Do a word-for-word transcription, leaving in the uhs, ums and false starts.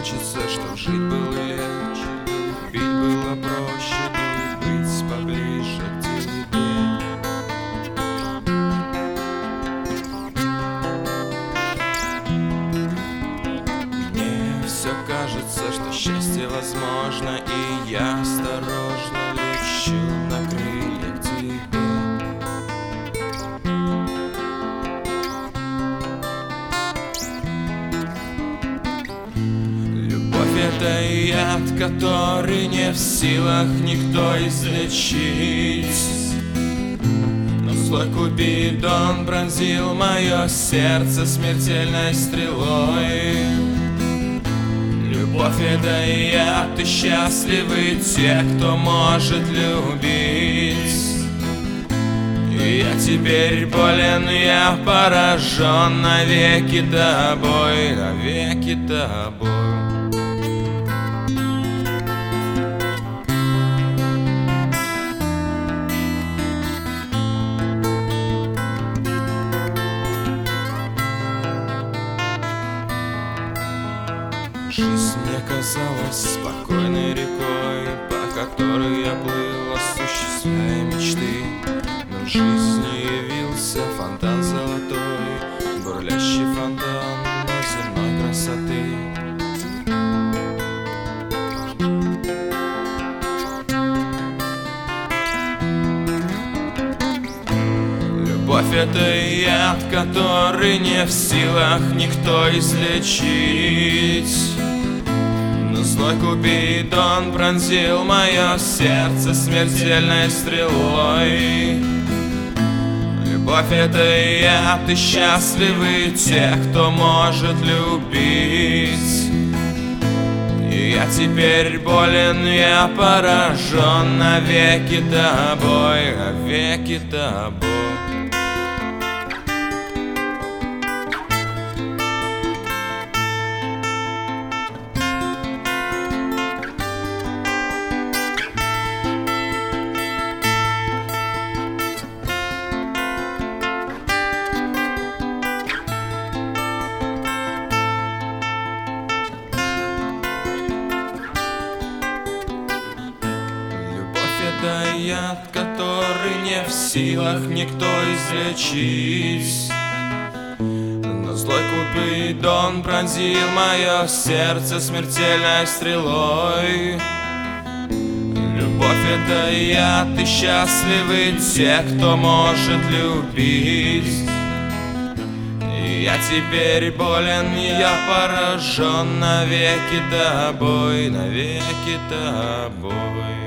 хочется, чтоб жить было легче, любить было проще, быть поближе к тебе. Мне все кажется, что счастье возможно, и я осторожно лечу на крыльях к тебе. Это яд, который не в силах никто излечить. Но злой Купидон пронзил мое сердце смертельной стрелой. Любовь — это яд, и счастливы те, кто может любить. И я теперь болен, я поражен навеки тобой, навеки тобой. Жизнь мне казалась спокойной рекой, по которой я плыл, осуществляя мечты. Но в жизни явился фонтан золотой, бурлящий фонтан неземной красоты. Любовь — это яд, который не в силах никто излечить. Но злой Купидон пронзил мое сердце смертельной стрелой. Любовь — это яд, и счастливы те, кто может любить. И я теперь болен, я поражен навеки тобой, навеки тобой. Это яд, который не в силах никто излечить. Но злой Купидон пронзил мое сердце смертельной стрелой. Любовь — это яд, и счастливы те, кто может любить. И я теперь болен, я поражен навеки тобой, навеки тобой.